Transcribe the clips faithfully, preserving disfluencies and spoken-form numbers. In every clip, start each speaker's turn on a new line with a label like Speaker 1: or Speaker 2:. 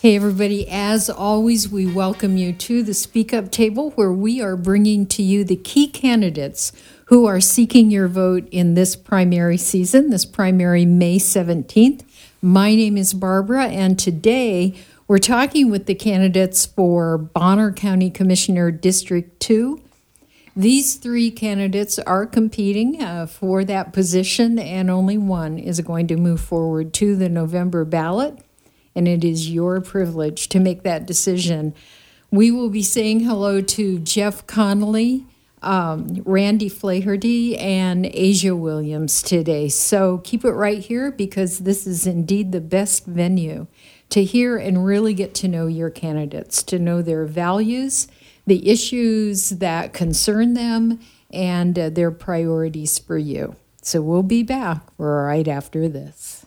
Speaker 1: Hey everybody, as always, we welcome you to the Speak Up Table, where we are bringing to you the key candidates who are seeking your vote in this primary season, this primary May seventeenth. My name is Barbara, and today we're talking with the candidates for Bonner County Commissioner District two. These three candidates are competing uh, for that position, and only one is going to move forward to the November ballot. And it is your privilege to make that decision. We will be saying hello to Jeff Connolly, um, Randy Flaherty, and Asia Williams today. So keep it right here, because this is indeed the best venue to hear and really get to know your candidates, to know their values, the issues that concern them, and uh, their priorities for you. So we'll be back right after this.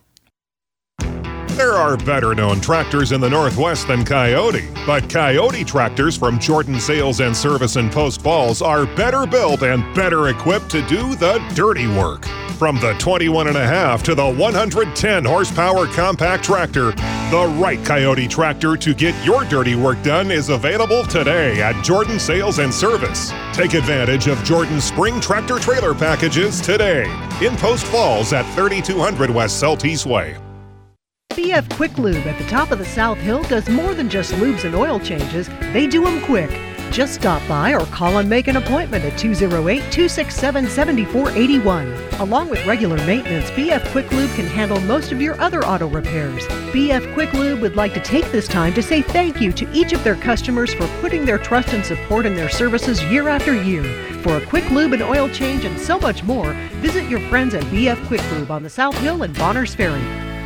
Speaker 2: There are better-known tractors in the Northwest than Coyote, but Coyote tractors from Jordan Sales and Service in Post Falls are better built and better equipped to do the dirty work. From the twenty-one and a half to the one hundred ten horsepower compact tractor, the right Coyote tractor to get your dirty work done is available today at Jordan Sales and Service. Take advantage of Jordan's spring tractor trailer packages today in Post Falls at thirty-two hundred West Celtice Way.
Speaker 3: B F Quick Lube at the top of the South Hill does more than just lubes and oil changes. They do them quick. Just stop by or call and make an appointment at two oh eight, two six seven, seven four eight one. Along with regular maintenance, B F Quick Lube can handle most of your other auto repairs. B F Quick Lube would like to take this time to say thank you to each of their customers for putting their trust and support in their services year after year. For a quick lube and oil change and so much more, visit your friends at B F Quick Lube on the South Hill and Bonners Ferry.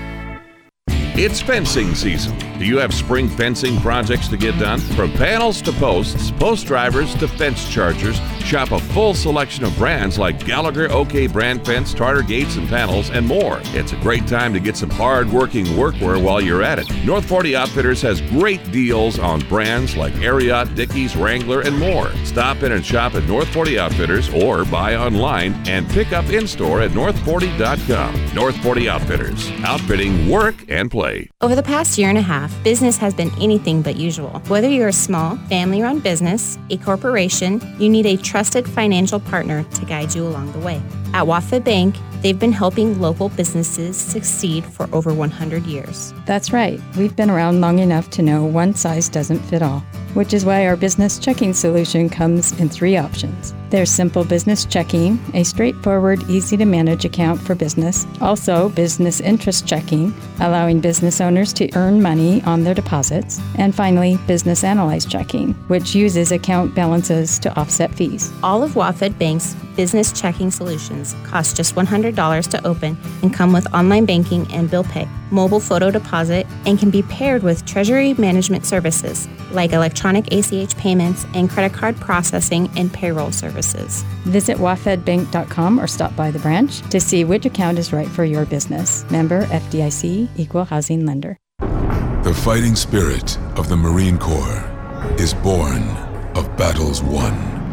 Speaker 4: It's fencing season. Do you have spring fencing projects to get done? From panels to posts, post drivers to fence chargers, shop a full selection of brands like Gallagher, OK Brand Fence, Tartar Gates and Panels, and more. It's a great time to get some hard-working workwear while you're at it. North forty Outfitters has great deals on brands like Ariat, Dickies, Wrangler, and more. Stop in and shop at North forty Outfitters or buy online and pick up in-store at north forty dot com. North forty Outfitters, outfitting work and play.
Speaker 5: Over the past year and a half, business has been anything but usual. Whether you're a small, family-run business, a corporation, you need a trusted financial partner to guide you along the way. At WaFd Bank, they've been helping local businesses succeed for over one hundred years.
Speaker 6: That's right. We've been around long enough to know one size doesn't fit all, which is why our business checking solution comes in three options. There's Simple Business Checking, a straightforward, easy-to-manage account for business. Also, Business Interest Checking, allowing business owners to earn money on their deposits. And finally, Business Analyze Checking, which uses account balances to offset fees.
Speaker 5: All of WaFd Bank's business checking solutions cost just one hundred dollars to open and come with online banking and bill pay, mobile photo deposit, and can be paired with treasury management services like electronic A C H payments and credit card processing and payroll services.
Speaker 6: Visit w a f d bank dot com or stop by the branch to see which account is right for your business. Member F D I C, Equal Housing Lender.
Speaker 7: The fighting spirit of the Marine Corps is born of battles won.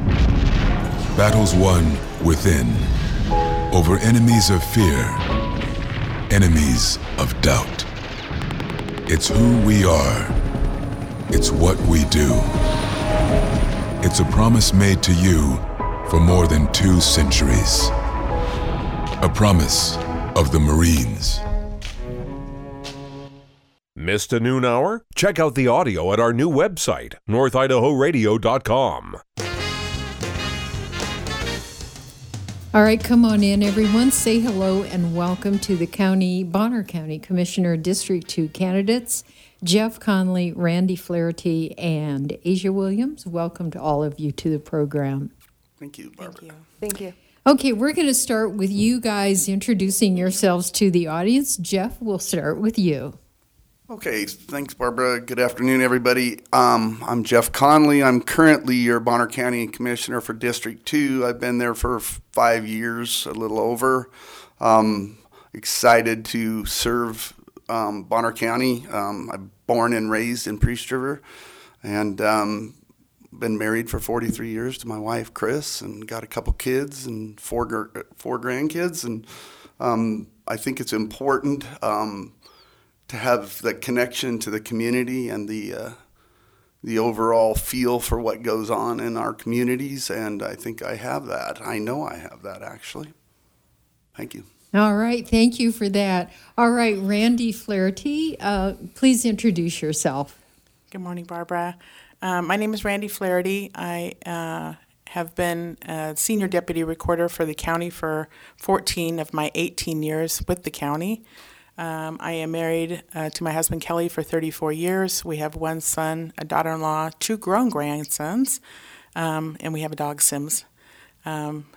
Speaker 7: Battles won within, over enemies of fear, enemies of doubt. It's who we are. It's what we do. It's a promise made to you for more than two centuries. A promise of the Marines.
Speaker 2: Missed a noon hour? Check out the audio at our new website, north idaho radio dot com.
Speaker 1: All right, come on in, everyone. Say hello and welcome to the County, Bonner County Commissioner District two candidates, Jeff Connolly, Randy Flaherty, and Asia Williams. Welcome to all of you to the program.
Speaker 8: Thank you, Barbara.
Speaker 9: Thank you. Thank you.
Speaker 1: Okay, we're going to start with you guys introducing yourselves to the audience. Jeff, we'll start with you.
Speaker 8: Okay, thanks, Barbara. Good afternoon, everybody. Um, I'm Jeff Connolly. I'm currently your Bonner County Commissioner for District two. I've been there for five years, a little over. Um, excited to serve um, Bonner County. Um, I'm born and raised in Priest River, and um, been married for forty-three years to my wife, Chris, and got a couple kids and four four grandkids. And um, I think it's important um, to have the connection to the community and the uh, the overall feel for what goes on in our communities, and I think I have that. I know I have that, actually. Thank you.
Speaker 1: All right, thank you for that. All right, Randy Flaherty, uh, please introduce yourself.
Speaker 9: Good morning, Barbara. Um, my name is Randy Flaherty. I uh, have been a senior deputy recorder for the county for fourteen of my eighteen years with the county. Um, I am married uh, to my husband Kelly for thirty-four years. We have one son, a daughter-in-law, two grown grandsons, um, and we have a dog, Sims. Um,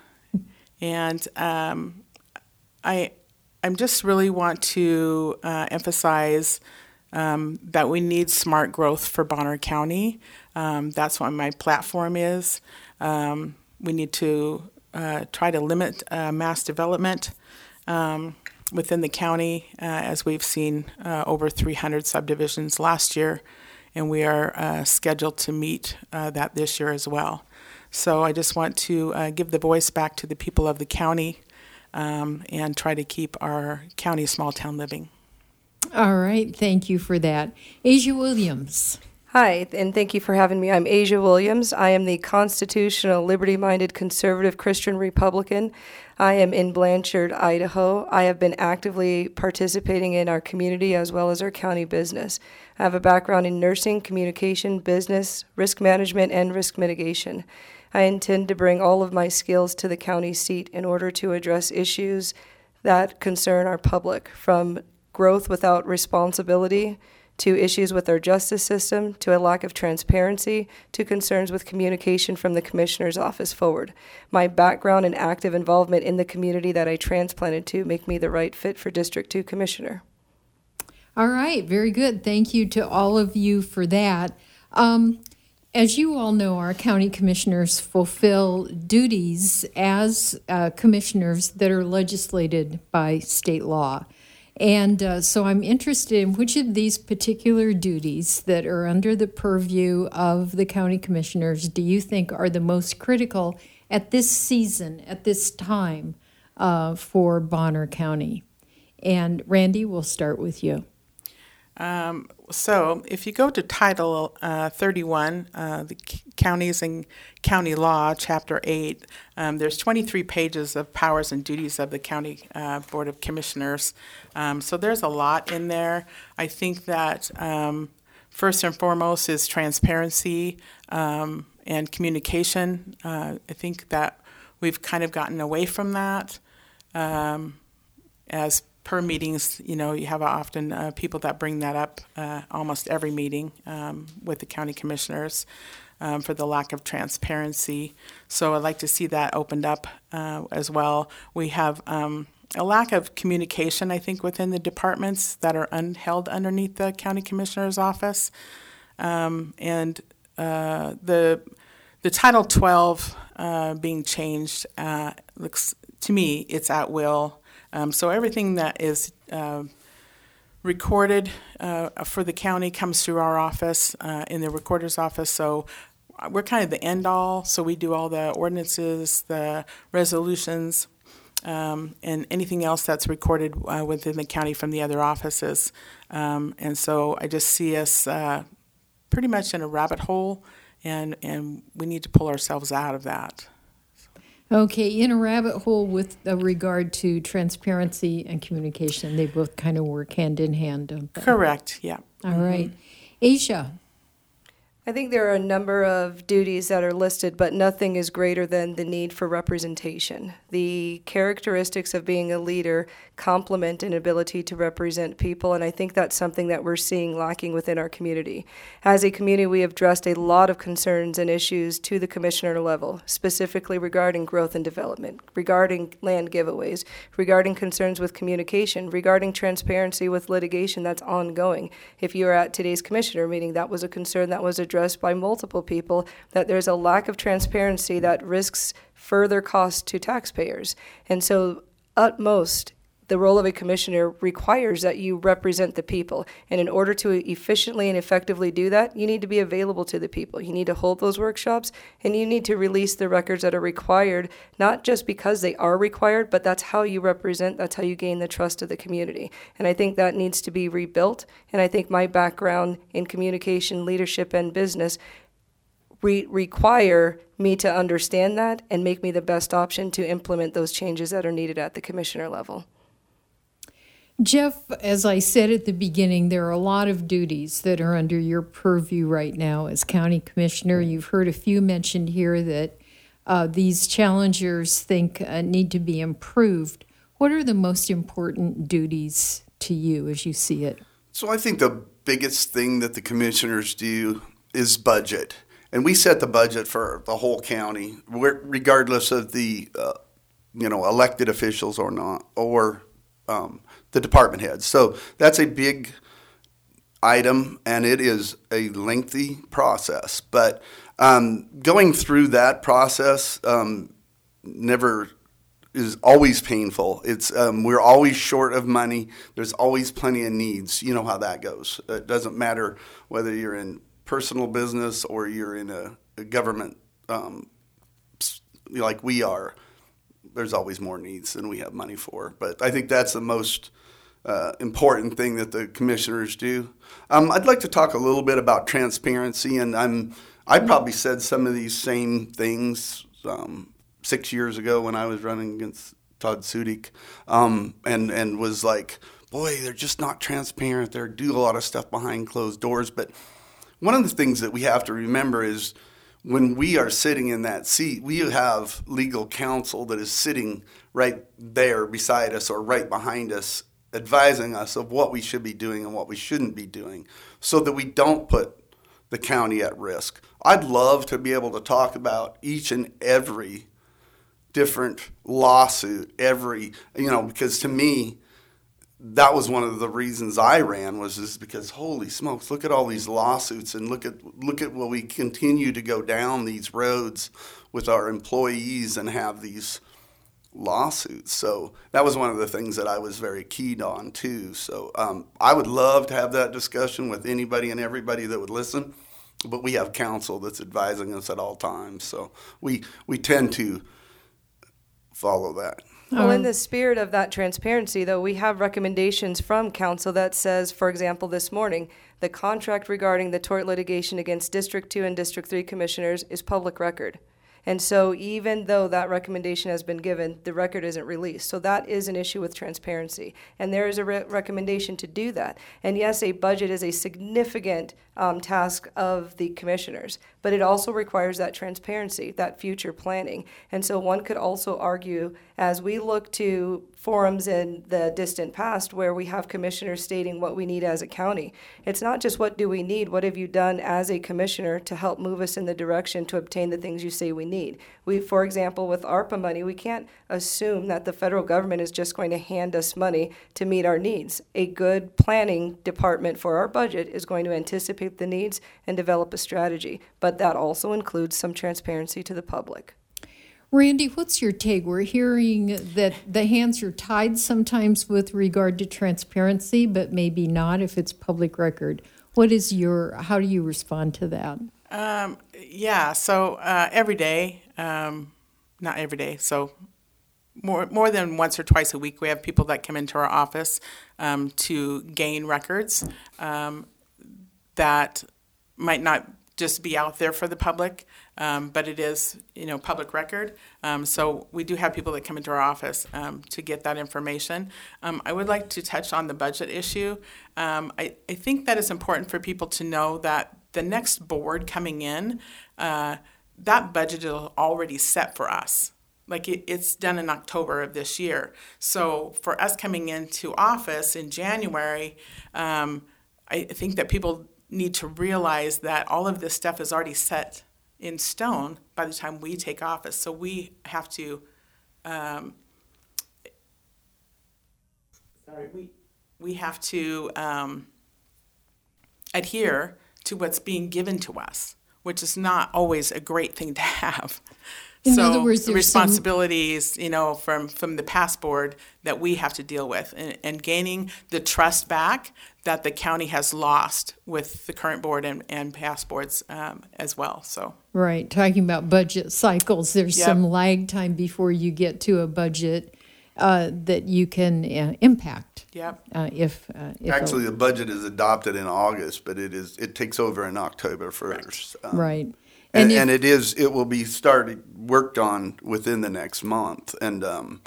Speaker 9: and um, I, I just really want to uh, emphasize um, that we need smart growth for Bonner County. Um, that's what my platform is. Um, we need to uh, try to limit uh, mass development. Um, within the county, uh, as we've seen uh, over three hundred subdivisions last year, and we are uh, scheduled to meet uh, that this year as well. So I just want to uh, give the voice back to the people of the county um, and try to keep our county small town living.
Speaker 1: All right, thank you for that. Asia Williams.
Speaker 10: Hi, and thank you for having me. I'm Asia Williams. I am the constitutional, liberty-minded, conservative Christian Republican. I am in Blanchard, Idaho. I have been actively participating in our community as well as our county business. I have a background in nursing, communication, business, risk management, and risk mitigation. I intend to bring all of my skills to the county seat in order to address issues that concern our public, from growth without responsibility to issues with our justice system, to a lack of transparency, to concerns with communication from the Commissioner's office forward. My background and active involvement in the community that I transplanted to make me the right fit for District two Commissioner.
Speaker 1: All right, very good. Thank you to all of you for that. Um, as you all know, our county commissioners fulfill duties as uh, commissioners that are legislated by state law. And uh, so I'm interested in which of these particular duties that are under the purview of the county commissioners do you think are the most critical at this season, at this time uh, for Bonner County? And Randy, we'll start with you.
Speaker 9: Um, so if you go to Title uh, thirty-one, uh, the c- Counties and County Law, Chapter eight, um, there's twenty-three pages of powers and duties of the County uh, Board of Commissioners. Um, so there's a lot in there. I think that um, first and foremost is transparency um, and communication. Uh, I think that we've kind of gotten away from that. Um, as per meetings, you know, you have often uh, people that bring that up uh, almost every meeting um, with the county commissioners um, for the lack of transparency. So I'd like to see that opened up uh, as well. We have um, a lack of communication, I think, within the departments that are un- held underneath the county commissioner's office. Um, and uh, the the Title twelve uh, being changed uh, looks, to me, it's at will. Um, so everything that is uh, recorded uh, for the county comes through our office uh, in the recorder's office. So we're kind of the end all. So we do all the ordinances, the resolutions, um, and anything else that's recorded uh, within the county from the other offices. Um, and so I just see us uh, pretty much in a rabbit hole, and, and we need to pull ourselves out of that.
Speaker 1: Okay, in a rabbit hole with uh, regard to transparency and communication. They both kind of work hand in hand, don't they?
Speaker 9: Correct, yeah.
Speaker 1: All mm-hmm. right. Asia.
Speaker 10: I think there are a number of duties that are listed, but nothing is greater than the need for representation. The characteristics of being a leader complement an ability to represent people, and I think that's something that we're seeing lacking within our community. As a community, we have addressed a lot of concerns and issues to the commissioner level, specifically regarding growth and development, regarding land giveaways, regarding concerns with communication, regarding transparency with litigation that's ongoing. If you were at today's commissioner meeting, that was a concern that was addressed by multiple people, that there's a lack of transparency that risks further costs to taxpayers. And so utmost the role of a commissioner requires that you represent the people. And in order to efficiently and effectively do that, you need to be available to the people. You need to hold those workshops, and you need to release the records that are required, not just because they are required, but that's how you represent, that's how you gain the trust of the community. And I think that needs to be rebuilt. And I think my background in communication, leadership, and business re- require me to understand that and make me the best option to implement those changes that are needed at the commissioner level.
Speaker 1: Jeff, as I said at the beginning, there are a lot of duties that are under your purview right now as county commissioner. You've heard a few mentioned here that uh, these challengers think uh, need to be improved. What are the most important duties to you as you see it?
Speaker 8: So I think the biggest thing that the commissioners do is budget. And we set the budget for the whole county, regardless of the, uh, you know, elected officials or not, or um, the department heads. So that's a big item, and it is a lengthy process. But um, going through that process um, never is always painful. It's um, we're always short of money. There's always plenty of needs. You know how that goes. It doesn't matter whether you're in personal business or you're in a, a government um, like we are. There's always more needs than we have money for. But I think that's the most uh, important thing that the commissioners do. Um, I'd like to talk a little bit about transparency, and I'm I probably said some of these same things um, six years ago when I was running against Todd Sudik, um, and and was like, boy, they're just not transparent. They do a lot of stuff behind closed doors. But one of the things that we have to remember is when we are sitting in that seat, we have legal counsel that is sitting right there beside us or right behind us, advising us of what we should be doing and what we shouldn't be doing, so that we don't put the county at risk. I'd love to be able to talk about each and every different lawsuit, every, you know, because to me, that was one of the reasons I ran, was is because holy smokes, look at all these lawsuits, and look at look at what we continue to go down these roads with our employees and have these lawsuits. So that was one of the things that I was very keyed on too. So um, I would love to have that discussion with anybody and everybody that would listen, but we have counsel that's advising us at all times. So we we tend to follow that.
Speaker 10: Well, in the spirit of that transparency, though, we have recommendations from council that says, for example, this morning, the contract regarding the tort litigation against District two and District three commissioners is public record. And so even though that recommendation has been given, the record isn't released. So that is an issue with transparency. And there is a re- recommendation to do that. And yes, a budget is a significant um, task of the commissioners, but it also requires that transparency, that future planning. And so one could also argue, as we look to forums in the distant past where we have commissioners stating what we need as a county, it's not just what do we need, what have you done as a commissioner to help move us in the direction to obtain the things you say we need. We, for example, with ARPA money, we can't assume that the federal government is just going to hand us money to meet our needs. A good planning department for our budget is going to anticipate the needs and develop a strategy, but that also includes some transparency to the public.
Speaker 1: Randy, what's your take? We're hearing that the hands are tied sometimes with regard to transparency, but maybe not if it's public record. What is your, how do you respond to that?
Speaker 9: Um, yeah, so uh, every day, um, not every day, so more more than once or twice a week, we have people that come into our office um, to gain records um, that might not just be out there for the public, um, but it is, you know, public record. Um, so we do have people that come into our office um, to get that information. Um, I would like to touch on the budget issue. Um, I, I think that it's important for people to know that the next board coming in, uh, that budget is already set for us. Like it, it's done in October of this year. So for us coming into office in January, um, I think that people need to realize that all of this stuff is already set in stone by the time we take office. So we have to, um, sorry, we we have to um, adhere to what's being given to us, which is not always a great thing to have.
Speaker 1: In
Speaker 9: so
Speaker 1: other words, there's
Speaker 9: responsibilities, some... you know, from, from the past board that we have to deal with, and, and gaining the trust back that the county has lost with the current board and, and past boards um, as well. So
Speaker 1: right, talking about budget cycles, there's
Speaker 9: yep.
Speaker 1: some lag time before you get to a budget uh, that you can uh, impact.
Speaker 9: Yep.
Speaker 1: Uh, if, uh, if
Speaker 8: actually
Speaker 1: a,
Speaker 8: the budget is adopted in August, but it is it takes over in October first.
Speaker 1: Right. Um, right.
Speaker 8: And,
Speaker 1: and, if,
Speaker 8: and it is it will be started worked on within the next month, and um,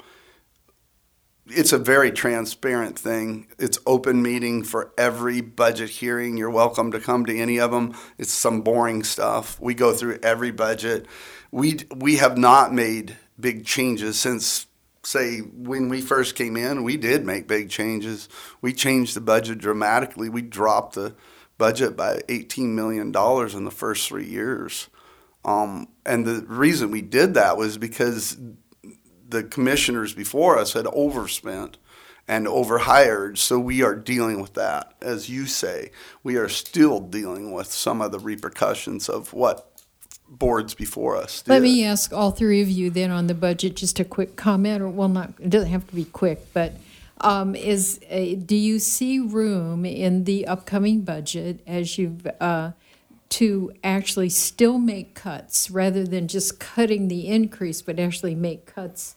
Speaker 8: it's a very transparent thing. It's open meeting for every budget hearing. You're welcome to come to any of them. It's some boring stuff. We go through every budget. We we have not made big changes since, say, when we first came in. We did make big changes. We changed the budget dramatically. We dropped the budget by eighteen million dollars in the first three years. Um, and the reason we did that was because the commissioners before us had overspent and overhired, so we are dealing with that. As you say, we are still dealing with some of the repercussions of what boards before us did.
Speaker 1: Let me ask all three of you then on the budget just a quick comment, or well, not it doesn't have to be quick, but um, is a, do you see room in the upcoming budget as you've uh, to actually still make cuts rather than just cutting the increase, but actually make cuts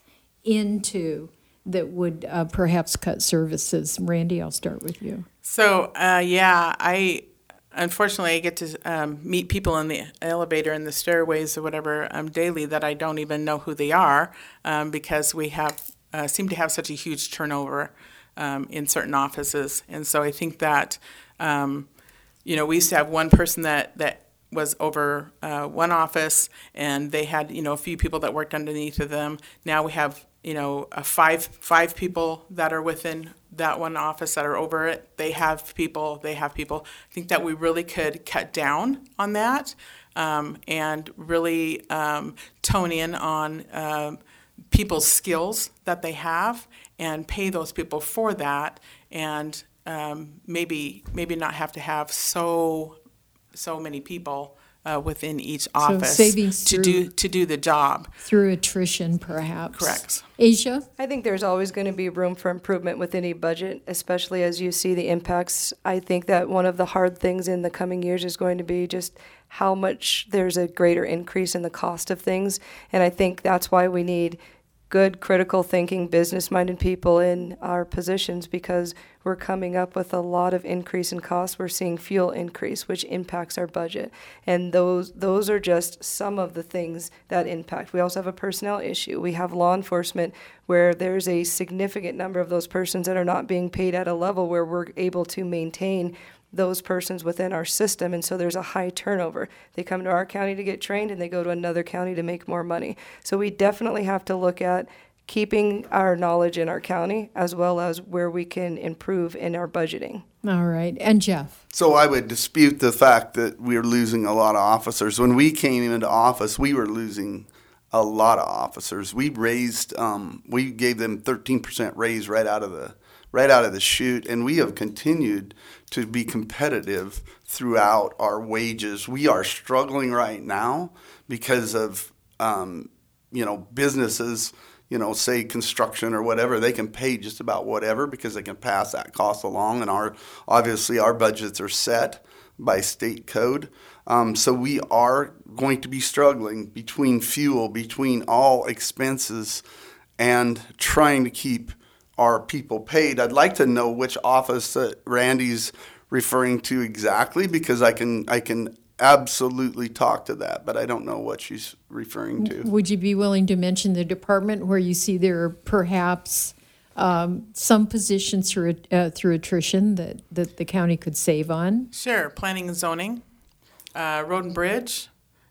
Speaker 1: into that would uh, perhaps cut services? Randy, I'll start with you.
Speaker 9: So, uh, yeah, I unfortunately I get to um, meet people in the elevator and the stairways or whatever um, daily that I don't even know who they are um, because we have uh, seem to have such a huge turnover um, in certain offices. And so I think that, um, you know, we used to have one person that, that was over uh, one office, and they had, you know, a few people that worked underneath of them. Now we have, you know, a five five people that are within that one office that are over it. They have people, they have people. I think that we really could cut down on that um, and really um, tone in on um, people's skills that they have and pay those people for that, and um, maybe maybe not have to have so so many people uh, within each office
Speaker 1: so savings
Speaker 9: to
Speaker 1: through,
Speaker 9: do to do the job
Speaker 1: through attrition, perhaps.
Speaker 9: Correct.
Speaker 1: Asia?
Speaker 10: I think there's always going to be room for improvement with any budget, especially as you see the impacts. I think that one of the hard things in the coming years is going to be just how much there's a greater increase in the cost of things, and I think that's why we need good, critical thinking, business-minded people in our positions, because we're coming up with a lot of increase in costs. We're seeing fuel increase, which impacts our budget. And those those are just some of the things that impact. We also have a personnel issue. We have law enforcement where there's a significant number of those persons that are not being paid at a level where we're able to maintain those persons within our system, and so there's a high turnover. They come to our county to get trained, and they go to another county to make more money. So we definitely have to look at keeping our knowledge in our county as well as where we can improve in our budgeting.
Speaker 1: All right. And Jeff?
Speaker 8: So I would dispute the fact that we're losing a lot of officers. When we came into office, we were losing a lot of officers. We raised, um, we gave them thirteen percent raise right out of the right out of the chute, and we have continued to be competitive throughout our wages. We are struggling right now because of, um, you know, businesses, you know, say construction or whatever, they can pay just about whatever because they can pass that cost along, and our obviously our budgets are set by state code. Um, so we are going to be struggling between fuel, between all expenses, and trying to keep our people paid. I'd like to know which office that Randy's referring to exactly, because I can I can absolutely talk to that, but I don't know what she's referring to.
Speaker 1: Would you be willing to mention the department where you see there are perhaps um, some positions through uh, through attrition that, that the county could save on?
Speaker 9: Sure. Planning and zoning, uh, road and bridge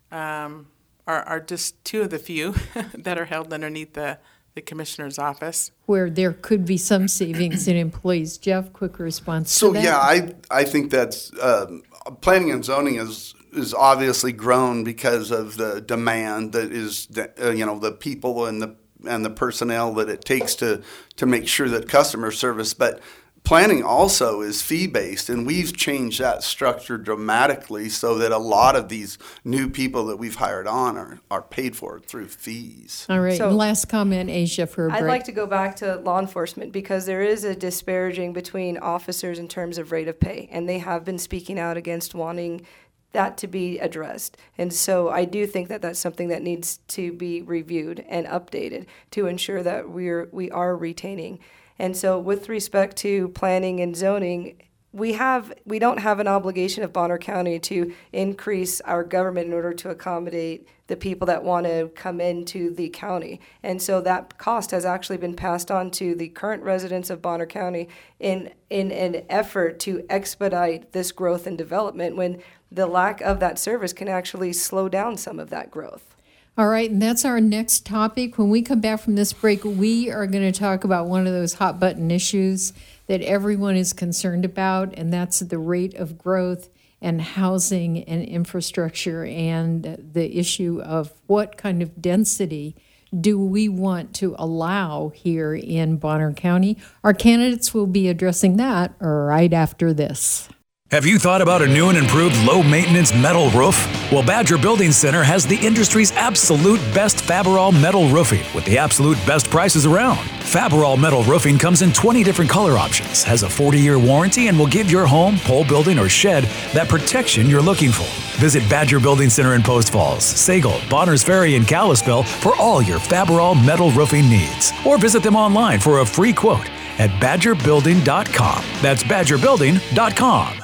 Speaker 9: um, are, are just two of the few that are held underneath the the commissioner's office,
Speaker 1: where there could be some savings in employees. Jeff, quick response
Speaker 8: so
Speaker 1: to that.
Speaker 8: So yeah, I I think that's um, planning and zoning is is obviously grown because of the demand that is uh, you know the people and the and the personnel that it takes to to make sure that customer service. But Planning also is fee-based, and we've changed that structure dramatically so that a lot of these new people that we've hired on are, are paid for through fees.
Speaker 1: All right,
Speaker 10: So-
Speaker 1: and last comment, Asia, for a break.
Speaker 10: I'd like to go back to law enforcement because there is a disparaging between officers in terms of rate of pay, and they have been speaking out against wanting that to be addressed. And so I do think that that's something that needs to be reviewed and updated to ensure that we're we are retaining. And so with respect to planning and zoning, we have we don't have an obligation of Bonner County to increase our government in order to accommodate the people that want to come into the county. And so that cost has actually been passed on to the current residents of Bonner County in in an effort to expedite this growth and development when the lack of that service can actually slow down some of that growth.
Speaker 1: All right, and that's our next topic. When we come back from this break, we are going to talk about one of those hot button issues that everyone is concerned about, and that's the rate of growth and housing and infrastructure and the issue of what kind of density do we want to allow here in Bonner County. Our candidates will be addressing that right after this.
Speaker 11: Have you thought about a new and improved low-maintenance metal roof? Well, Badger Building Center has the industry's absolute best Faberall metal roofing with the absolute best prices around. Faberall metal roofing comes in twenty different color options, has a forty-year warranty, and will give your home, pole building, or shed that protection you're looking for. Visit Badger Building Center in Post Falls, Sagal, Bonners Ferry, and Kalispell for all your Faberall metal roofing needs. Or visit them online for a free quote at badger building dot com. That's badger building dot com.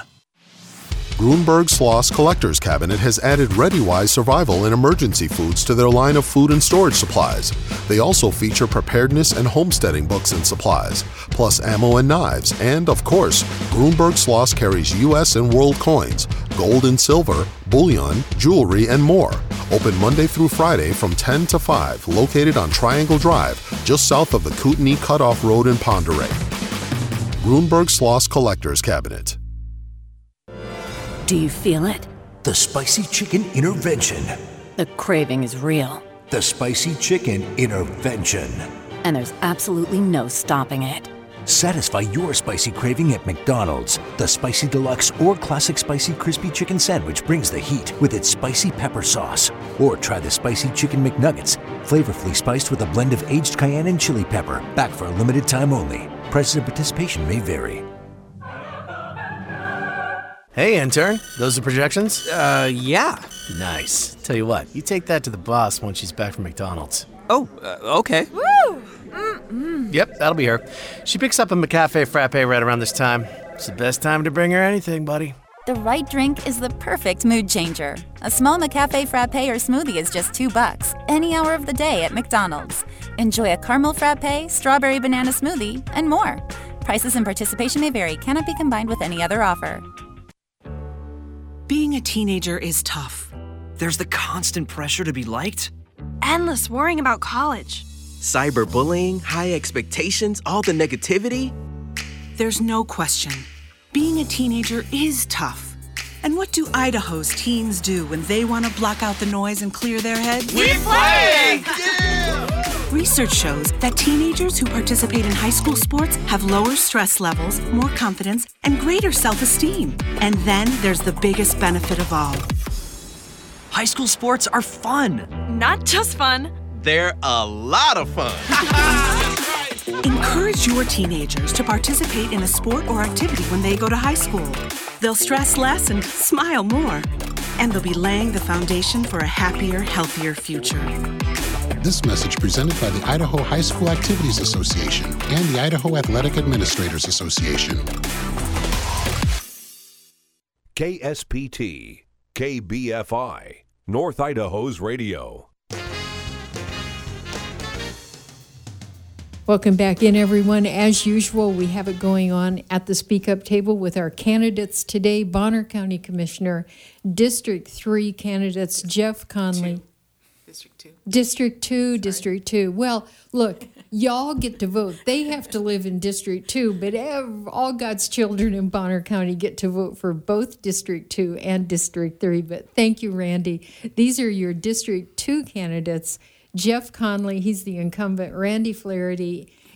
Speaker 12: Grunberg Sloss Collector's Cabinet has added ReadyWise survival and emergency foods to their line of food and storage supplies. They also feature preparedness and homesteading books and supplies, plus ammo and knives, and, of course, Grunberg Sloss carries U S and world coins, gold and silver, bullion, jewelry, and more. Open Monday through Friday from ten to five, located on Triangle Drive, just south of the Kootenai Cutoff Road in Ponderay. Grunberg Sloss Collector's Cabinet.
Speaker 13: Do you feel it?
Speaker 14: The spicy chicken intervention.
Speaker 13: The craving is real.
Speaker 14: The spicy chicken intervention.
Speaker 13: And there's absolutely no stopping it.
Speaker 14: Satisfy your spicy craving at McDonald's. The Spicy Deluxe or Classic Spicy Crispy Chicken Sandwich brings the heat with its spicy pepper sauce. Or try the Spicy Chicken McNuggets, flavorfully spiced with a blend of aged cayenne and chili pepper, back for a limited time only. Prices and participation may vary.
Speaker 15: Hey, intern. Those are projections?
Speaker 16: Uh, yeah.
Speaker 15: Nice. Tell you what, you take that to the boss once she's back from McDonald's.
Speaker 16: Oh, uh, okay.
Speaker 17: Woo! Mm-mm.
Speaker 15: Yep, that'll be her. She picks up a McCafe frappe right around this time. It's the best time to bring her anything, buddy.
Speaker 18: The right drink is the perfect mood changer. A small McCafe frappe or smoothie is just two bucks, any hour of the day at McDonald's. Enjoy a caramel frappe, strawberry banana smoothie, and more. Prices and participation may vary. Cannot be combined with any other offer.
Speaker 19: Being a teenager is tough.
Speaker 16: There's the constant pressure to be liked.
Speaker 17: Endless worrying about college.
Speaker 16: Cyberbullying, high expectations, all the negativity.
Speaker 19: There's no question. Being a teenager is tough. And what do Idaho's teens do when they want to block out the noise and clear their heads?
Speaker 17: We play!
Speaker 19: Yeah! Research shows that teenagers who participate in high school sports have lower stress levels, more confidence, and greater self-esteem. And then there's the biggest benefit of all.
Speaker 16: High school sports are fun.
Speaker 17: Not just fun.
Speaker 16: They're a lot of fun.
Speaker 19: Encourage your teenagers to participate in a sport or activity when they go to high school. They'll stress less and smile more. And they'll be laying the foundation for a happier, healthier future.
Speaker 20: This message presented by the Idaho High School Activities Association and the Idaho Athletic Administrators Association.
Speaker 21: K S P T, K B F I, North Idaho's radio.
Speaker 1: Welcome back in, everyone. As usual, we have it going on at the Speak Up table with our candidates today. Bonner County Commissioner, District three candidates, Jeff Conley.
Speaker 9: Two. District two.
Speaker 1: District two,
Speaker 9: Sorry.
Speaker 1: District two. Well, look, y'all get to vote. They have to live in District two, but ev- all God's children in Bonner County get to vote for both District two and District three. But thank you, Randy. These are your District two candidates. Jeff Conley, he's the incumbent. Randy Flaherty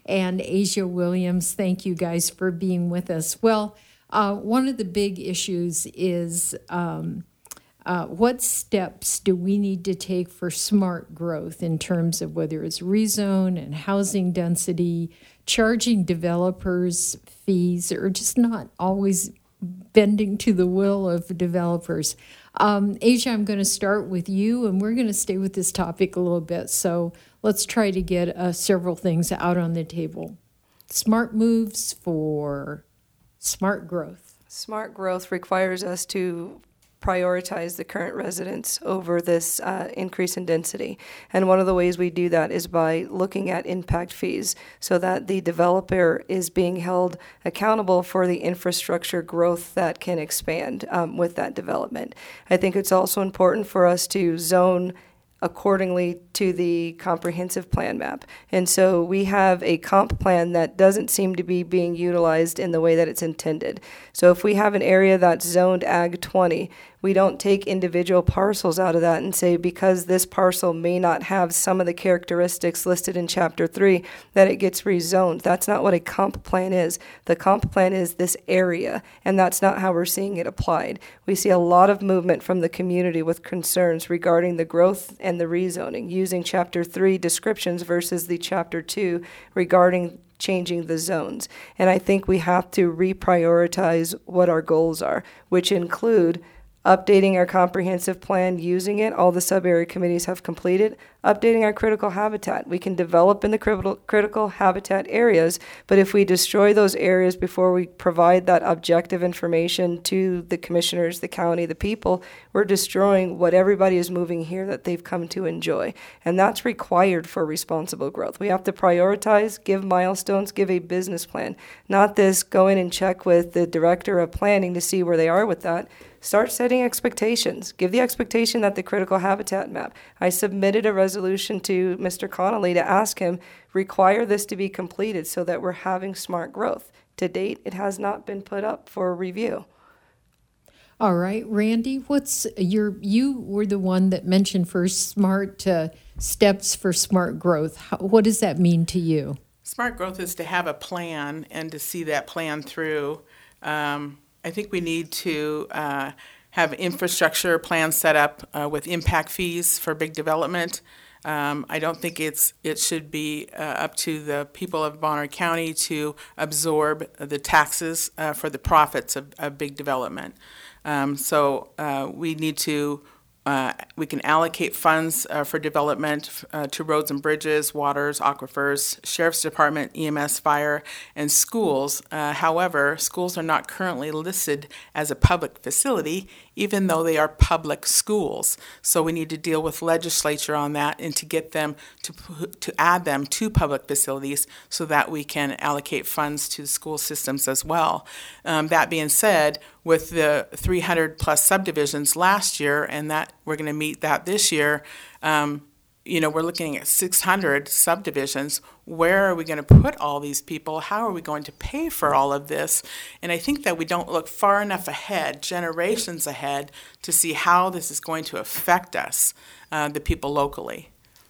Speaker 1: and Asia Williams. Thank you guys for being with us. Well, uh, one of the big issues is um, uh, what steps do we need to take for smart growth in terms of whether it's rezone and housing density, charging developers fees, or just not always bending to the will of developers. Um, Asia, I'm going to start with you, and we're going to stay with this topic a little bit. So let's try to get uh, several things out on the table. Smart moves for smart growth.
Speaker 10: Smart growth requires us to prioritize the current residents over this uh, increase in density. And one of the ways we do that is by looking at impact fees so that the developer is being held accountable for the infrastructure growth that can expand um, with that development. I think it's also important for us to zone accordingly to the comprehensive plan map. And so we have a comp plan that doesn't seem to be being utilized in the way that it's intended. So if we have an area that's zoned Ag twenty, we don't take individual parcels out of that and say because this parcel may not have some of the characteristics listed in Chapter three that it gets rezoned. That's not what a comp plan is. The comp plan is this area, and that's not how we're seeing it applied. We see a lot of movement from the community with concerns regarding the growth and the rezoning, using Chapter three descriptions versus the Chapter two regarding changing the zones. And I think we have to reprioritize what our goals are, which include updating our comprehensive plan, using it. All the sub-area committees have completed. Updating our critical habitat. We can develop in the critical, critical habitat areas, but if we destroy those areas before we provide that objective information to the commissioners, the county, the people, we're destroying what everybody is moving here that they've come to enjoy. And that's required for responsible growth. We have to prioritize, give milestones, give a business plan. Not this go in and check with the director of planning to see where they are with that. Start setting expectations. Give the expectation that the critical habitat map. I submitted a resolution to Mister Connolly to ask him, require this to be completed so that we're having smart growth. To date, it has not been put up for review.
Speaker 1: All right, Randy, what's your, you were the one that mentioned first smart uh, steps for smart growth. How, what does that mean to you?
Speaker 9: Smart growth is to have a plan and to see that plan through. Um, I think we need to uh, have infrastructure plans set up uh, with impact fees for big development. Um, I don't think it's it should be uh, up to the people of Bonner County to absorb the taxes uh, for the profits of, of big development. Um, so uh, we need to Uh, we can allocate funds uh, for development uh, to roads and bridges, waters, aquifers, Sheriff's Department, E M S, fire, and schools. Uh, however, schools are not currently listed as a public facility, even though they are public schools. So we need to deal with legislature on that and to get them to to add them to public facilities so that we can allocate funds to school systems as well. Um, that being said, with the three hundred plus subdivisions last year, and that we're going to meet that this year, um, you know, we're looking at six hundred subdivisions. Where are we going to put all these people? How are we going to pay for all of this? And I think that we don't look far enough ahead, generations ahead, to see how this is going to affect us, uh, the people locally.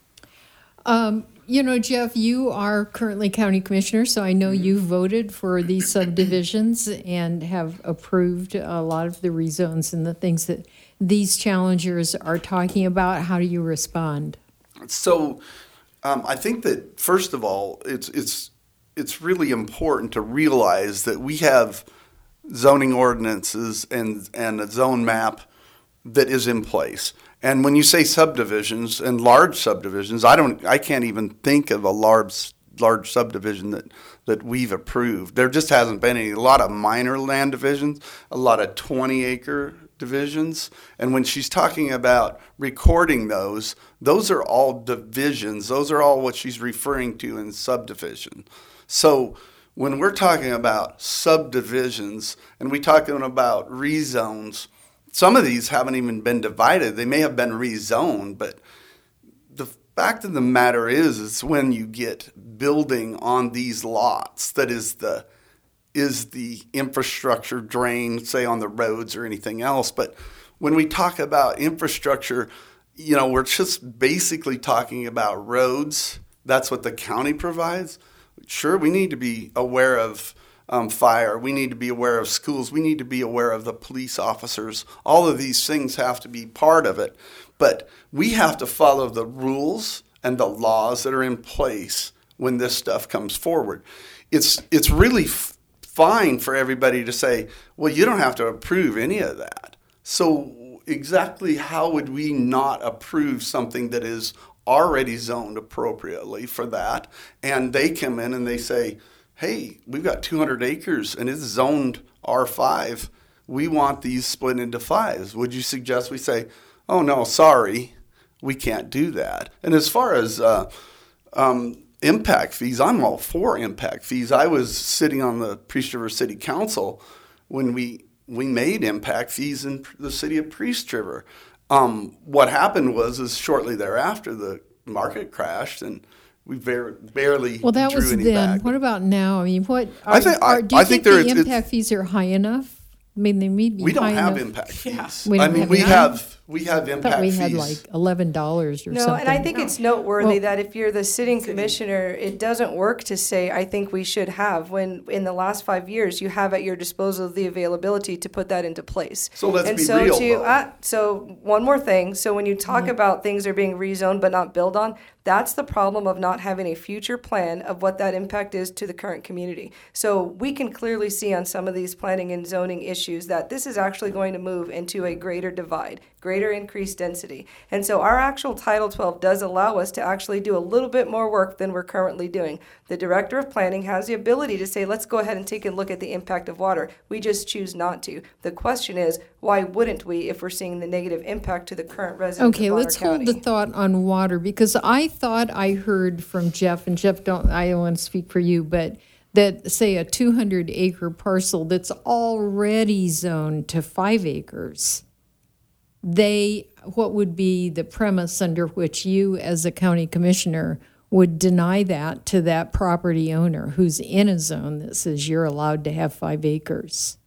Speaker 1: Um, you know, Jeff, you are currently county commissioner, so I know you voted for these subdivisions and have approved a lot of the rezones and the things that these challengers are talking about. How do you respond?
Speaker 8: So um, I think that, first of all, it's it's it's really important to realize that we have zoning ordinances and, and a zone map that is in place. And when you say subdivisions and large subdivisions, I don't, I can't even think of a large, large subdivision that, that we've approved. There just hasn't been any. A lot of minor land divisions, a lot of twenty acre divisions. And when she's talking about recording those, those are all divisions. Those are all what she's referring to in subdivision. So when we're talking about subdivisions and we're talking about rezones, some of these haven't even been divided. They may have been rezoned, but the fact of the matter is, is when you get building on these lots, that is the is the infrastructure drain, say on the roads or anything else. But when we talk about infrastructure, you know, we're just basically talking about roads. That's what the county provides. sure, we need to be aware of um, fire. We need to be aware of schools. We need to be aware of the police officers. All of these things have to be part of it. But we have to follow the rules and the laws that are in place when this stuff comes forward. It's it's really f- fine for everybody to say, well, you don't have to approve any of that. So exactly how would we not approve something that is already zoned appropriately for that? And they come in and they say, hey, we've got two hundred acres and it's zoned R five. We want these split into fives. Would you suggest we say, oh, no, sorry, we can't do that? And as far as uh, um, impact fees, I'm all for impact fees. I was sitting on the Priest River City Council when we we made impact fees in the city of Priest River. Um, what happened was is shortly thereafter the market crashed and we bar- barely
Speaker 1: well, that
Speaker 8: drew
Speaker 1: was
Speaker 8: any
Speaker 1: then.
Speaker 8: back.
Speaker 1: What about now? I mean, what are,
Speaker 8: I think-
Speaker 1: are,
Speaker 8: I-
Speaker 1: do you
Speaker 8: I
Speaker 1: think,
Speaker 8: think there
Speaker 1: the
Speaker 8: is-
Speaker 1: impact fees are high enough? I mean, they may be
Speaker 8: We don't
Speaker 1: high
Speaker 8: have
Speaker 1: enough.
Speaker 8: impact fees.
Speaker 1: We
Speaker 8: I
Speaker 1: don't
Speaker 8: mean,
Speaker 1: have
Speaker 8: we
Speaker 1: any?
Speaker 8: have we have
Speaker 1: I
Speaker 8: impact
Speaker 1: thought we
Speaker 8: fees.
Speaker 1: had like eleven dollars or
Speaker 10: No,
Speaker 1: something.
Speaker 10: and I think it's noteworthy
Speaker 1: Well-
Speaker 10: that if you're the sitting commissioner, it doesn't work to say, I think we should have, when in the last five years, you have at your disposal the availability to put that into place.
Speaker 8: So let's
Speaker 10: and
Speaker 8: be
Speaker 10: so
Speaker 8: real,
Speaker 10: to,
Speaker 8: though.
Speaker 10: uh, so one more thing. So when you talk
Speaker 1: Mm-hmm.
Speaker 10: about things are being rezoned but not built on, that's the problem of not having a future plan of what that impact is to the current community. So we can clearly see on some of these planning and zoning issues that this is actually going to move into a greater divide, greater increased density. And so our actual Title twelve does allow us to actually do a little bit more work than we're currently doing. The Director of Planning has the ability to say, let's go ahead and take a look at the impact of water. We just choose not to. The question is, why wouldn't we if we're seeing the negative impact to the current residents
Speaker 1: Okay,
Speaker 10: of Bonner
Speaker 1: let's
Speaker 10: County?
Speaker 1: hold the thought on water, because I thought I heard from Jeff, and Jeff, don't I don't want to speak for you, but that, say, a two hundred acre parcel that's already zoned to five acres, they, what would be the premise under which you, as a county commissioner, would deny that to that property owner who's in a zone that says you're allowed to have five acres?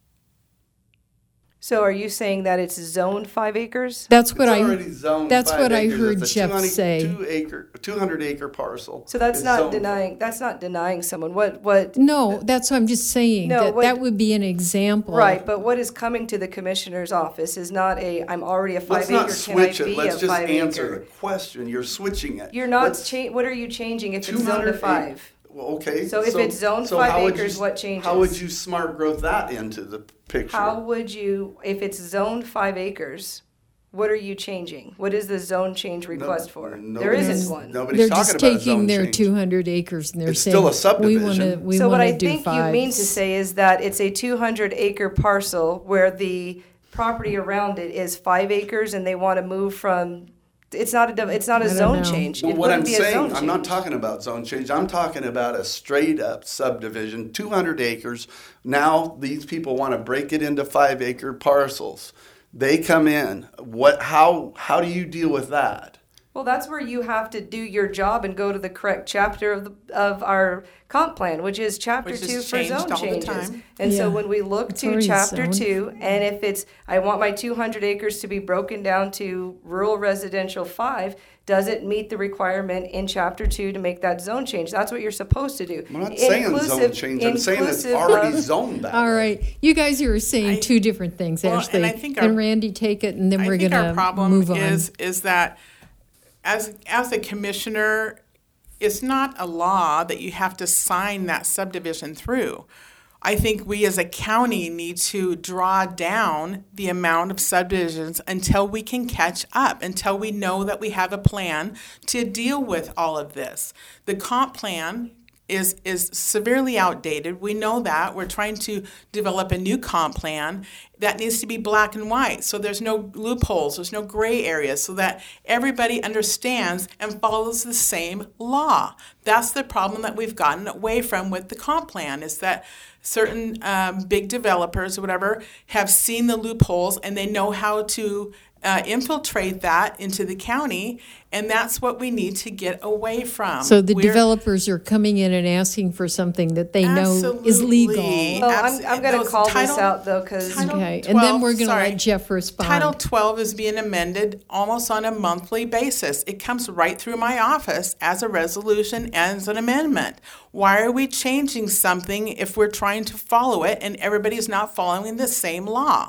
Speaker 10: So are you saying that it's zoned five acres?
Speaker 1: That's what
Speaker 8: It's
Speaker 1: I.
Speaker 8: already zoned
Speaker 1: That's
Speaker 8: five
Speaker 1: what I
Speaker 8: acres.
Speaker 1: heard
Speaker 8: It's a
Speaker 1: Jeff
Speaker 8: 200
Speaker 1: say.
Speaker 8: Two acre, two hundred acre parcel.
Speaker 10: So that's
Speaker 8: It's
Speaker 10: not
Speaker 8: zoned.
Speaker 10: denying, that's not denying someone. What, what?
Speaker 1: No, that's what I'm just saying.
Speaker 10: No,
Speaker 1: that
Speaker 10: what-
Speaker 1: that would be an example.
Speaker 10: Right, but what is coming to the commissioner's office is not a, I'm already a
Speaker 8: Let's
Speaker 10: five
Speaker 8: not
Speaker 10: acre, can I
Speaker 8: switch it.
Speaker 10: be a
Speaker 8: Let's just
Speaker 10: five
Speaker 8: answer
Speaker 10: acre?
Speaker 8: the question. You're switching it.
Speaker 10: You're not,
Speaker 8: Let's-
Speaker 10: cha- what are you changing if it's zoned to
Speaker 8: two hundred
Speaker 10: five?
Speaker 8: Well, okay.
Speaker 10: So if it's zoned
Speaker 8: so
Speaker 10: five
Speaker 8: how would
Speaker 10: acres,
Speaker 8: you,
Speaker 10: what changes?
Speaker 8: How would you smart growth that into the picture?
Speaker 10: How would you, if it's zoned five acres, what are you changing? What is the zone change request for? There
Speaker 8: nobody's-
Speaker 10: isn't one.
Speaker 8: Nobody's
Speaker 1: They're
Speaker 8: talking
Speaker 1: just
Speaker 8: about a
Speaker 1: taking
Speaker 8: zone
Speaker 1: their
Speaker 8: change.
Speaker 1: two hundred acres and they're
Speaker 8: It's
Speaker 1: saying
Speaker 8: still a
Speaker 1: we want to
Speaker 8: subdivision.
Speaker 1: we
Speaker 10: So what
Speaker 1: want
Speaker 10: I
Speaker 1: to do
Speaker 10: think
Speaker 1: fives.
Speaker 10: you mean to say is that it's a two hundred acre parcel where the property around it is five acres and they want to move from, it's not a, de- it's not a
Speaker 1: I don't
Speaker 10: zone
Speaker 1: know.
Speaker 10: change.
Speaker 8: Well,
Speaker 10: It
Speaker 8: what I'm
Speaker 10: wouldn't be a zone
Speaker 8: saying, I'm not
Speaker 10: change.
Speaker 8: talking about zone change. I'm talking about a straight up subdivision, two hundred acres. Now these people want to break it into five acre parcels. They come in. What? How? How do you deal with that?
Speaker 10: Well, that's where you have to do your job and go to the correct chapter of the of our comp plan, which is chapter
Speaker 9: Which is
Speaker 10: two for
Speaker 9: changed
Speaker 10: zone
Speaker 9: all the
Speaker 10: changes.
Speaker 9: time.
Speaker 10: And so
Speaker 1: Yeah.
Speaker 10: when we look
Speaker 1: It's
Speaker 10: to
Speaker 1: already
Speaker 10: chapter
Speaker 1: zoned.
Speaker 10: two, and if it's I want my two hundred acres to be broken down to rural residential five, does it meet the requirement in chapter two to make that zone change? That's what you're supposed to do.
Speaker 8: I'm not saying zone
Speaker 10: Inclusive-
Speaker 8: change. I'm saying it's
Speaker 10: inclusive
Speaker 8: already
Speaker 10: of-
Speaker 8: zoned that.
Speaker 1: All right, you guys are saying two different things,
Speaker 9: well,
Speaker 1: Ashley.
Speaker 9: and I think our-
Speaker 1: and Randy, take it, and then
Speaker 9: I
Speaker 1: we're
Speaker 9: think
Speaker 1: going
Speaker 9: our
Speaker 1: to
Speaker 9: problem
Speaker 1: move on.
Speaker 9: is is that as as a commissioner, it's not a law that you have to sign that subdivision through. I think we as a county need to draw down the amount of subdivisions until we can catch up, until we know that we have a plan to deal with all of this. The comp plan is is severely outdated. We know that. We're trying to develop a new comp plan that needs to be black and white, so there's no loopholes, there's no gray areas, so that everybody understands and follows the same law. That's the problem that we've gotten away from with the comp plan, is that certain um, big developers or whatever have seen the loopholes and they know how to uh, infiltrate that into the county, and that's what we need to get away from.
Speaker 1: So the
Speaker 9: We're,
Speaker 1: developers are coming in and asking for something that they know is legal.
Speaker 10: Oh, I'm, I'm going to call
Speaker 9: title,
Speaker 10: this out, though, because...
Speaker 1: Okay,
Speaker 9: twelve,
Speaker 1: and then we're going to
Speaker 9: sorry,
Speaker 1: let Jeff respond.
Speaker 9: Title twelve is being amended almost on a monthly basis. It comes right through my office as a resolution, as an amendment. Why are we changing something if we're trying to follow it and everybody's not following the same law?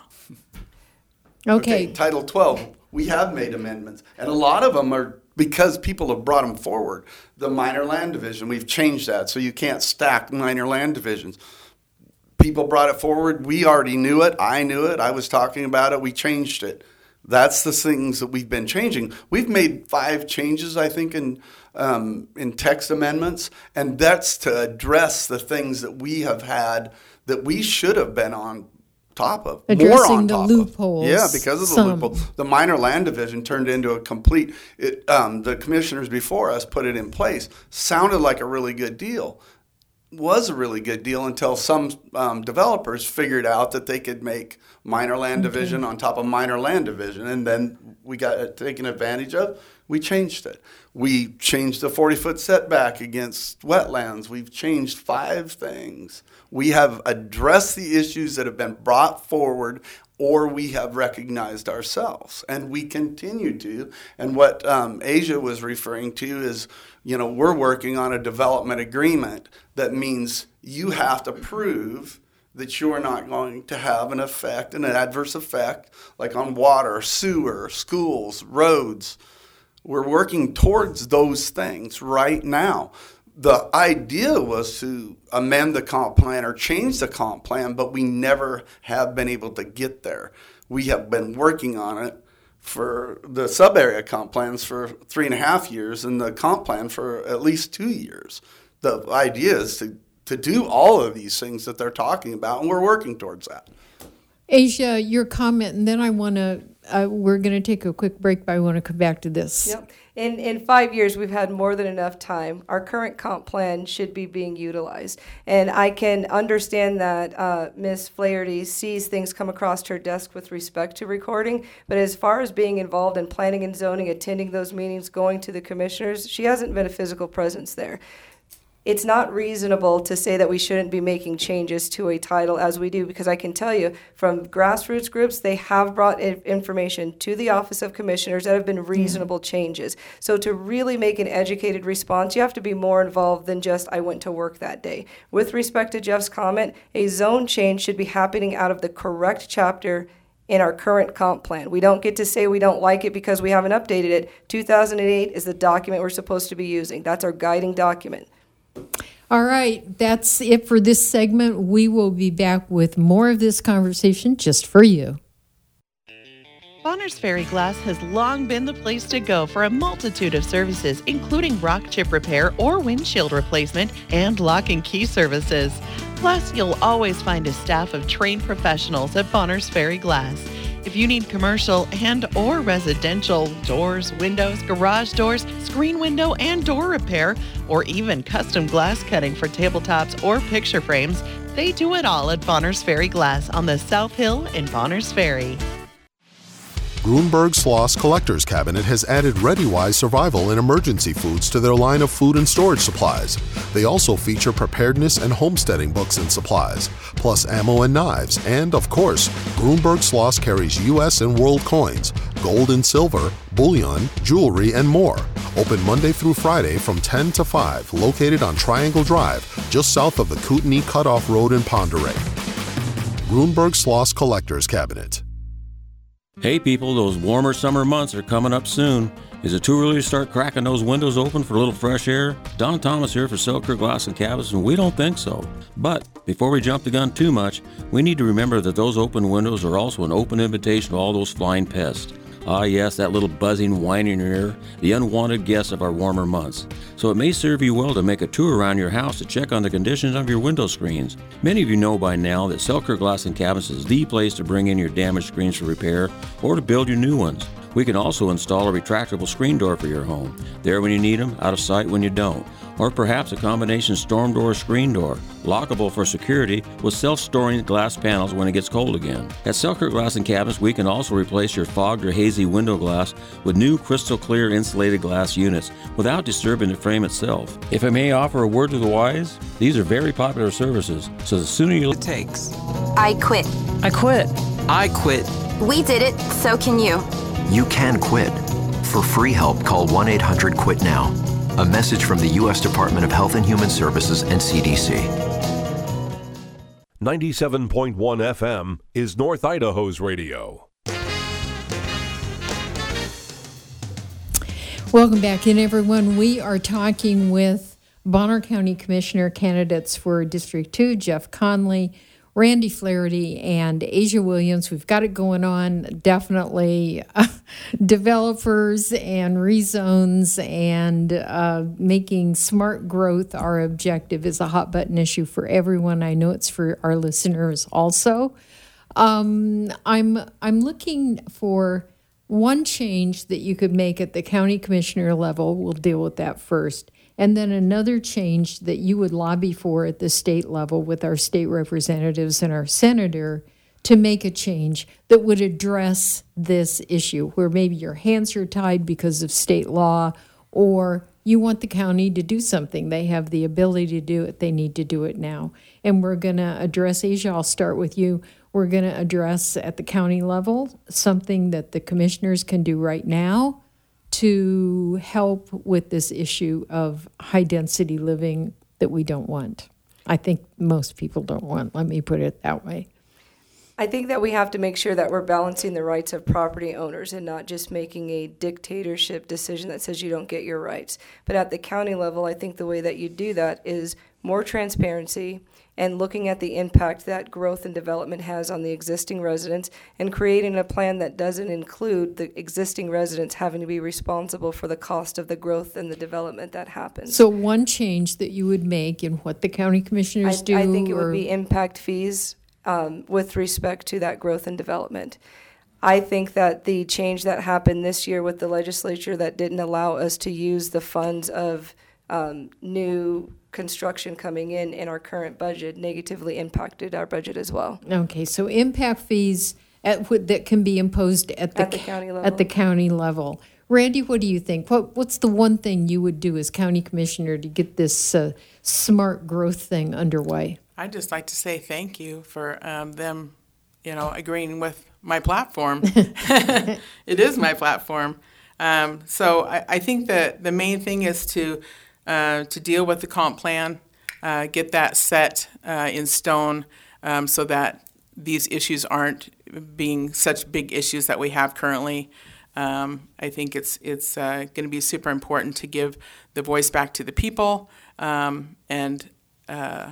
Speaker 1: Okay.
Speaker 8: okay. Title twelve, we have made amendments, and a lot of them are because people have brought them forward. The minor land division, we've changed that, so you can't stack minor land divisions. People brought it forward. We already knew it. I knew it. I was talking about it. We changed it. That's the things that we've been changing. We've made five changes, I think, in um, in text amendments, and that's to address the things that we have had that we should have been on top of.
Speaker 1: Addressing
Speaker 8: more on
Speaker 1: the
Speaker 8: top
Speaker 1: loopholes.
Speaker 8: Of. Yeah, because of the
Speaker 1: some.
Speaker 8: loophole. The minor land division turned into a complete, it, um, the commissioners before us put it in place. Sounded like a really good deal. Was a really good deal until some um, developers figured out that they could make minor land
Speaker 1: Okay.
Speaker 8: division on top of minor land division, and then we got it taken advantage of. We changed it. We changed the forty-foot setback against wetlands. We've changed five things. We have addressed the issues that have been brought forward, or we have recognized ourselves, and we continue to. And what um, Asia was referring to is, you know, we're working on a development agreement that means you have to prove that you're not going to have an effect, an adverse effect, like on water, sewer, schools, roads. We're working towards those things right now. The idea was to amend the comp plan or change the comp plan, but we never have been able to get there. We have been working on it for the sub-area comp plans for three and a half years and the comp plan for at least two years. The idea is to, to do all of these things that they're talking about, and we're working towards that.
Speaker 1: Asia, your comment, and then I want to, uh, we're going to take a quick break, but I want to come back to this.
Speaker 10: Yep. In, in five years, we've had more than enough time. Our current comp plan should be being utilized. And I can understand that uh, Miz Flaherty sees things come across her desk with respect to recording, but as far as being involved in planning and zoning, attending those meetings, going to the commissioners, she hasn't been a physical presence there. It's not reasonable to say that we shouldn't be making changes to a title as we do, because I can tell you from grassroots groups, they have brought in information to the Office of Commissioners that have been reasonable mm-hmm. changes. So to really make an educated response, you have to be more involved than just, I went to work that day. With respect to Jeff's comment, a zone change should be happening out of the correct chapter in our current comp plan. We don't get to say we don't like it because we haven't updated it. two thousand eight is the document we're supposed to be using. That's our guiding document.
Speaker 1: All right, that's it for this segment. We will be back with more of this conversation just for you.
Speaker 3: Bonners Ferry Glass has long been the place to go for a multitude of services, including rock chip repair or windshield replacement and lock and key services. Plus, you'll always find a staff of trained professionals at Bonners Ferry Glass. If you need commercial and or residential doors, windows, garage doors, screen window and door repair, or even custom glass cutting for tabletops or picture frames, they do it all at Bonners Ferry Glass on the South Hill in Bonners Ferry.
Speaker 12: Grunberg Sloss Collector's Cabinet has added ReadyWise Survival and Emergency Foods to their line of food and storage supplies. They also feature preparedness and homesteading books and supplies, plus ammo and knives, and, of course, Grunberg Sloss carries U S and world coins, gold and silver, bullion, jewelry, and more. Open Monday through Friday from ten to five, located on Triangle Drive, just south of the Kootenai Cutoff Road in Ponderay. Grunberg Sloss Collector's Cabinet.
Speaker 22: Hey people, those warmer summer months are coming up soon. Is it too early to start cracking those windows open for a little fresh air? Don Thomas here for Selkirk Glass and Cabinets, and we don't think so. But before we jump the gun too much, we need to remember that those open windows are also an open invitation to all those flying pests. Ah yes, that little buzzing whine in your ear, the unwanted guest of our warmer months. So it may serve you well to make a tour around your house to check on the conditions of your window screens. Many of you know by now that Selkirk Glass and Cabinets is the place to bring in your damaged screens for repair or to build your new ones. We can also install a retractable screen door for your home. There when you need them, out of sight when you don't. Or perhaps a combination storm door or screen door. lockable for security with self-storing glass panels when it gets cold again. At Selkirk Glass and Cabinets, we can also replace your fogged or hazy window glass with new crystal clear insulated glass units without disturbing the frame itself. If I may offer a word to the wise, these are very popular services, so the sooner you...
Speaker 4: It takes.
Speaker 5: I quit.
Speaker 4: I quit. I quit.
Speaker 5: We did it, so can you.
Speaker 23: You can quit. For free help, call one eight hundred quit now. A message from the U S Department of Health and Human Services and C D C.
Speaker 21: ninety-seven point one F M is North Idaho's radio.
Speaker 1: Welcome back in, everyone. We are talking with Bonner County Commissioner candidates for District two, Jeff Conley, Randy Flaherty, and Asia Williams. We've got it going on. Definitely uh, developers and rezones and uh, making smart growth our objective is a hot button issue for everyone. I know it's for our listeners also. Um, I'm I'm looking for one change that you could make at the county commissioner level. We'll deal with that first. And then another change that you would lobby for at the state level with our state representatives and our senator to make a change that would address this issue, where maybe your hands are tied because of state law, or you want the county to do something. They have the ability to do it. They need to do it now. And we're going to address, Asia, I'll start with you. We're going to address at the county level something that the commissioners can do right now to help with this issue of high-density living that we don't want. I think most people don't want, let me put it that way.
Speaker 10: I think that we have to make sure that we're balancing the rights of property owners and not just making a dictatorship decision that says you don't get your rights. But at the county level, I think the way that you do that is more transparency and looking at the impact that growth and development has on the existing residents and creating a plan that doesn't include the existing residents having to be responsible for the cost of the growth and the development that happens.
Speaker 1: So one change that you would make in what the county commissioners
Speaker 10: I,
Speaker 1: do?
Speaker 10: I think it
Speaker 1: or...
Speaker 10: would be impact fees um, with respect to that growth and development. I think that the change that happened this year with the legislature that didn't allow us to use the funds of um, new construction coming in in our current budget negatively impacted our budget as well.
Speaker 1: Okay, so impact fees at, that can be imposed at the,
Speaker 10: at the county level.
Speaker 1: At the county level. Randy, what do you think? What What's the one thing you would do as county commissioner to get this uh, smart growth thing underway?
Speaker 9: I'd just like to say thank you for um, them, you know, agreeing with my platform. It is my platform. Um, so I, I think that the main thing is to uh, to deal with the comp plan, uh, get that set uh, in stone um, so that these issues aren't being such big issues that we have currently. Um, I think it's it's uh, going to be super important to give the voice back to the people um, and uh,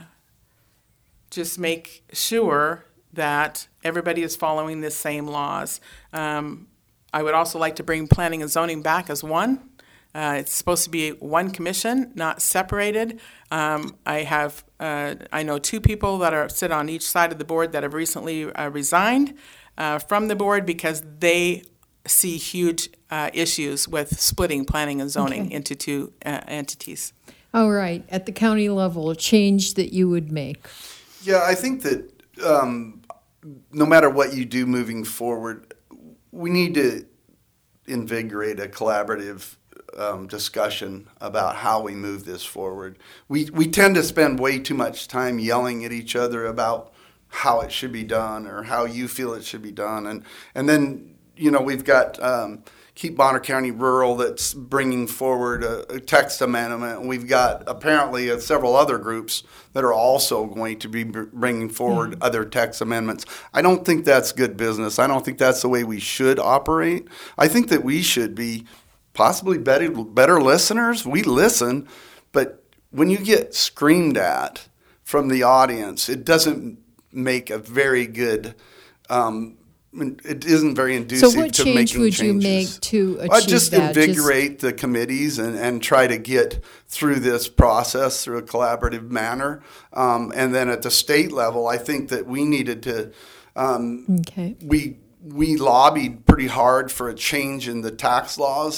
Speaker 9: just make sure that everybody is following the same laws. Um, I would also like to bring planning and zoning back as one. Uh, it's supposed to be one commission, not separated. Um, I have, uh, I know two people that are sit on each side of the board that have recently uh, resigned uh, from the board because they see huge uh, issues with splitting planning and zoning okay. into two uh, entities.
Speaker 1: All right, at the county level, a change that you would make.
Speaker 8: Yeah, I think that um, no matter what you do moving forward, we need to invigorate a collaborative um, discussion about how we move this forward. We we tend to spend way too much time yelling at each other about how it should be done or how you feel it should be done, and and then you know we've got um, Keep Bonner County Rural that's bringing forward a, a text amendment, and we've got apparently uh, several other groups that are also going to be br- bringing forward mm-hmm. other text amendments. I don't think that's good business. I don't think that's the way we should operate. I think that we should be possibly better, better listeners. We listen, but when you get screamed at from the audience, it doesn't make a very good um, it isn't very inducing
Speaker 1: so what
Speaker 8: to
Speaker 1: change
Speaker 8: making
Speaker 1: would
Speaker 8: changes.
Speaker 1: you make to achieve
Speaker 8: I'd just
Speaker 1: that?
Speaker 8: invigorate
Speaker 1: just...
Speaker 8: the committees and, and try to get through this process through a collaborative manner. Um, and then at the state level, I think that we needed to um,
Speaker 1: okay.
Speaker 8: we we lobbied pretty hard for a change in the tax laws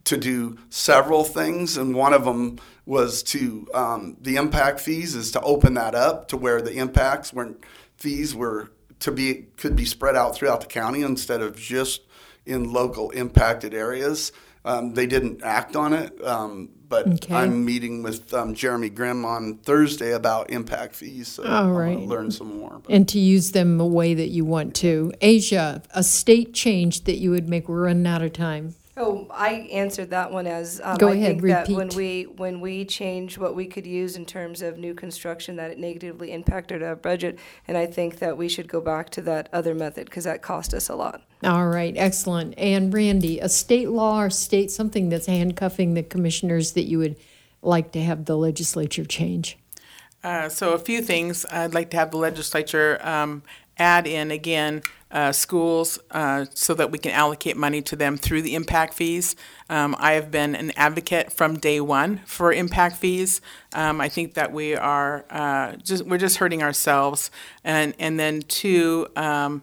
Speaker 8: to do several things, and one of them was to um, the impact fees is to open that up to where the impacts weren't fees were to be could be spread out throughout the county instead of just in local impacted areas. Um, they didn't act on it, um, but
Speaker 1: Okay.
Speaker 8: I'm meeting with um, Jeremy Grimm on Thursday about impact fees, so
Speaker 1: All
Speaker 8: I'm
Speaker 1: right.
Speaker 8: going to learn some more.
Speaker 1: And to use them the way that you want to. Asia, a state change that you would make. We're running out of time.
Speaker 10: Oh, I answered that one as um,
Speaker 1: Go
Speaker 10: I
Speaker 1: ahead,
Speaker 10: think that
Speaker 1: repeat.
Speaker 10: when we when we change what we could use in terms of new construction, that it negatively impacted our budget, and I think that we should go back to that other method because that cost us a lot.
Speaker 1: All right, excellent. And Randy, a state law or state something that's handcuffing the commissioners that you would like to have the legislature change?
Speaker 9: Uh, so a few things I'd like to have the legislature um, add in again. Uh, schools uh, so that we can allocate money to them through the impact fees. Um, I have been an advocate from day one for impact fees. Um, I think that we are uh, just we're just hurting ourselves, and and then two. Um,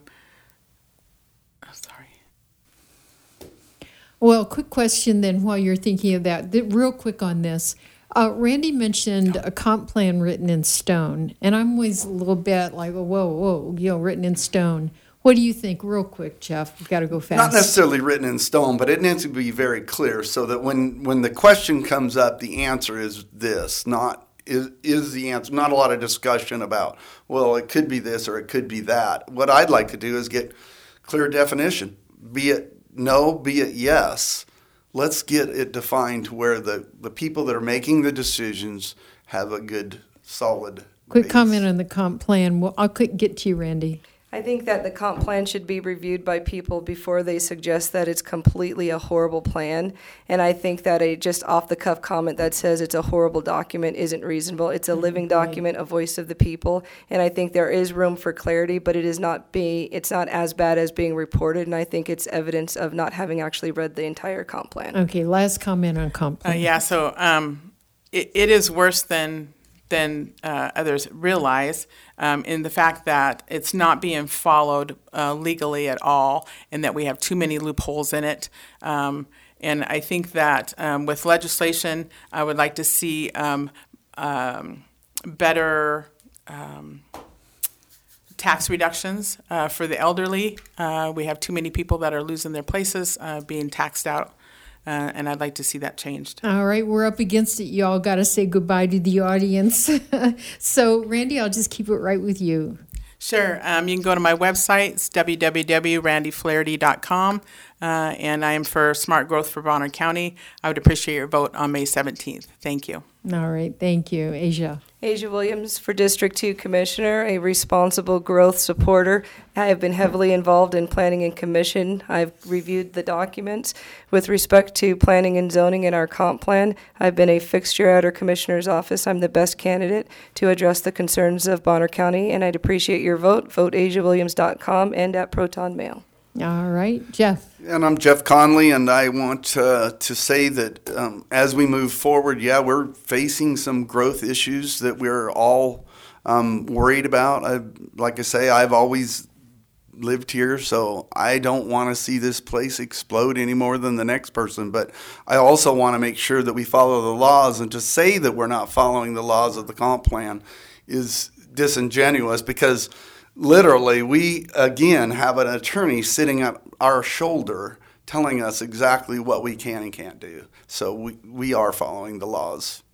Speaker 1: Well, quick question then while you're thinking of that. Th- real quick on this. Uh, Randy mentioned a comp plan written in stone, and I'm always a little bit like, whoa, whoa, you know, written in stone. What do you think? Real quick, Jeff. We've got to go fast.
Speaker 8: Not necessarily written in stone, but it needs to be very clear so that when, when the question comes up, the answer is this, not is, is the answer. Not a lot of discussion about, well, it could be this or it could be that. What I'd like to do is get clear definition, be it no, be it yes. Let's get it defined to where the, the people that are making the decisions have a good, solid
Speaker 1: Quick
Speaker 8: base.
Speaker 1: comment on the comp plan. Well, I'll quick get to you, Randy.
Speaker 10: I think that the comp plan should be reviewed by people before they suggest that it's completely a horrible plan. And I think that a just off-the-cuff comment that says it's a horrible document isn't reasonable. It's a living document, a voice of the people. And I think there is room for clarity, but it is not be it's not as bad as being reported. And I think it's evidence of not having actually read the entire comp plan.
Speaker 1: Okay, last comment on comp
Speaker 9: Uh,
Speaker 1: plan.
Speaker 9: yeah, so um, it, it is worse than than uh, others realize um, in the fact that it's not being followed uh, legally at all, and that we have too many loopholes in it. Um, and I think that um, with legislation, I would like to see um, um, better um, tax reductions uh, for the elderly. Uh, we have too many people that are losing their places, uh, being taxed out. Uh, and I'd like to see that changed.
Speaker 1: All right, we're up against it. Y'all got to say goodbye to the audience. So, Randy, I'll just keep it right with you.
Speaker 9: Sure. Um, you can go to my website. It's w w w dot randy flaherty dot com. Uh, and I am for Smart Growth for Bonner County. I would appreciate your vote on May seventeenth. Thank you.
Speaker 1: All right, thank you. Asia.
Speaker 10: Asia Williams for District two Commissioner, a responsible growth supporter. I have been heavily involved in planning and commission. I've reviewed the documents. With respect to planning and zoning in our comp plan, I've been a fixture at our Commissioner's office. I'm the best candidate to address the concerns of Bonner County, and I'd appreciate your vote. vote asia williams dot com and at Proton Mail.
Speaker 1: All right, Jeff.
Speaker 8: And I'm Jeff Conley, and I want uh, to say that um, as we move forward, yeah, we're facing some growth issues that we're all um, worried about. I, like I say, I've always lived here, so I don't want to see this place explode any more than the next person. But I also want to make sure that we follow the laws, and to say that we're not following the laws of the comp plan is disingenuous, because literally, we, again, have an attorney sitting at our shoulder telling us exactly what we can and can't do. So we, we are following the laws.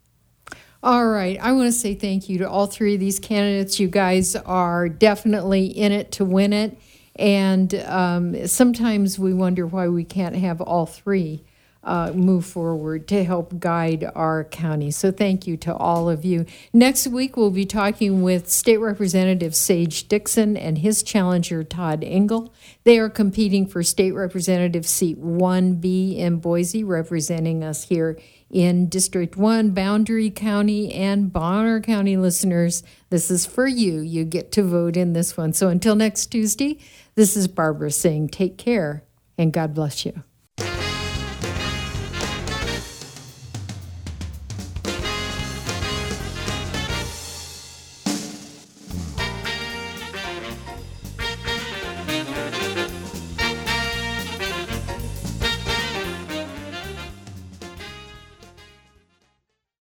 Speaker 1: All right. I want to say thank you to all three of these candidates. You guys are definitely in it to win it. And um, sometimes we wonder why we can't have all three Uh, move forward to help guide our county. So thank you to all of you. Next week, we'll be talking with State Representative Sage Dixon and his challenger, Todd Engel. They are competing for State Representative Seat one B in Boise, representing us here in District one, Boundary County, and Bonner County. Listeners, this is for you. You get to vote in this one. So until next Tuesday, this is Barbara saying take care and God bless you.